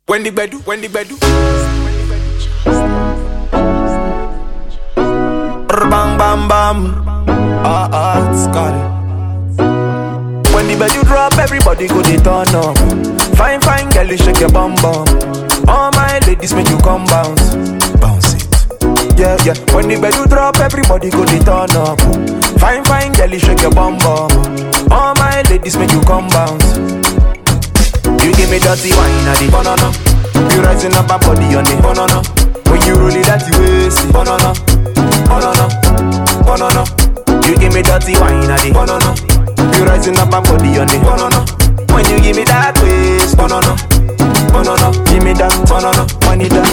When the bedu. Bang bam bam. It's got it. When the bedu drop, everybody go they turn up. Fine, girl, you shake your bum bum. All my ladies make you come bounce. Bounce it. Yeah. When the bedu drop, everybody go they turn up. Fine, girl, you shake your bum bum. All my ladies make you come bounce. You give me dirty wine at the banana. You rising up a body on the banana. When you roll it that you waste it. Banana. You give me dirty wine at the banana. You rising up a body on the banana. When you give me that waste. Banana. Give me that banana. Money that.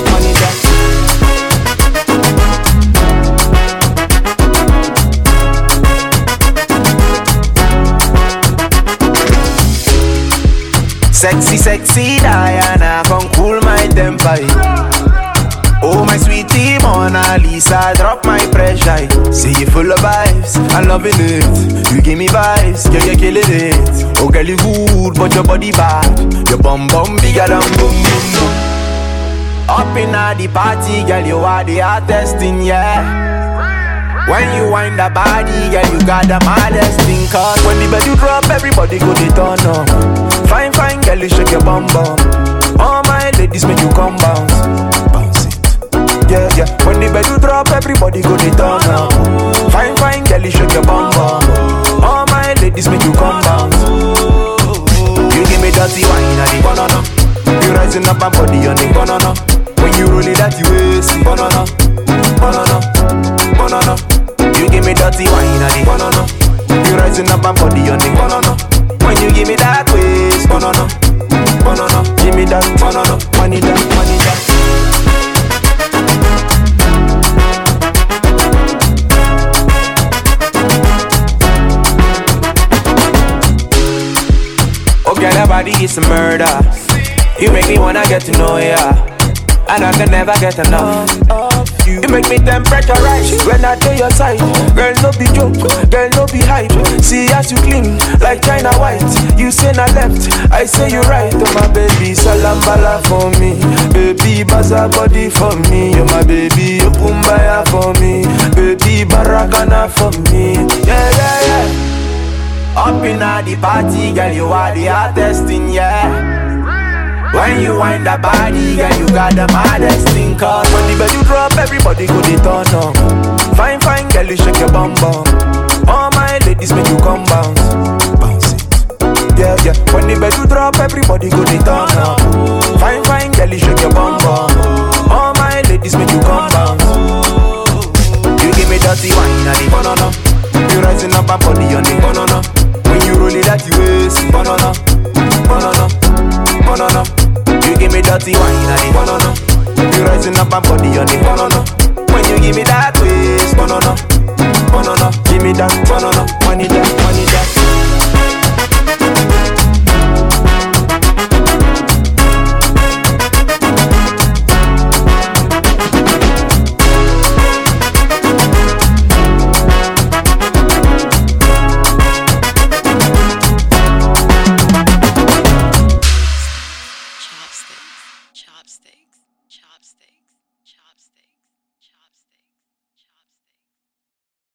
Sexy Diana, come cool my temper. Oh my sweetie Mona Lisa, drop my pressure. Say you full of vibes, I'm loving it. You give me vibes, girl you killing it. Oh girl you good, but your body bad. Your bum bigger than boom. Up in the party, girl you are the hottest thing, yeah. When you wind the body, girl, you got the maddest thing. Cause when the bed you drop, everybody go they turn up. Fine, girl, you shake your bum bum. All my ladies make you come bounce. Bounce it. Yeah. When the bed you drop, everybody go they turn up. Fine, girl, you shake your bum bum. All my ladies make you come bounce. You give me dirty wine at the banana. You rising up a body on the banana. When you roll it that you waste it. Banana. You give me dirty wine at the banana. You rising up a body on the banana. When you give me that waist. Banana. Give me that banana. Money that. Oh girl, your body is a murder. You make me wanna get to know ya, and I can never get enough. You make me temperature rise when I do your side. Girl, no be joke, girl, no be hype. See as you clean like China white. You say na left, I say you right. Oh my baby, salam bala for me. Baby, baza body for me. Oh my baby, open buyer for me. Baby, barakana for me. Yeah. Up in the party, girl, you are the hottest thing, yeah. When you wind the body, girl, you got the maddest thing. Cause when the bed you drop, everybody go they turn up. Fine, girl, you shake your bum bum. All my ladies make you come bounce. Bounce it. Yeah. When the bed you drop, everybody go they turn up. Fine, girl, you shake your bum bum. All my ladies make you come bounce. You give me dirty wine at the banana. You rising up a body on the banana. When you roll it that you waste it. Banana. You give me dirty wine at the banana. You rising up a body on the banana.